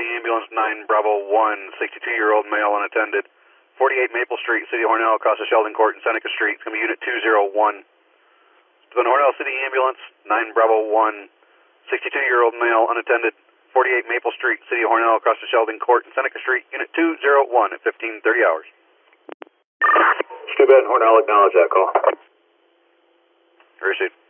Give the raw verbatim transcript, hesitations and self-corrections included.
City Ambulance nine Bravo one, sixty-two-year-old male unattended, forty-eight Maple Street, City of Hornell, across the Sheldon Court and Seneca Street. It's going to be Unit two oh one. The Hornell City Ambulance nine Bravo one, sixty-two-year-old male unattended, forty-eight Maple Street, City of Hornell, across the Sheldon Court and Seneca Street. Unit two oh one at fifteen thirty hours. Stu Bed and Hornell, acknowledge that call. Received.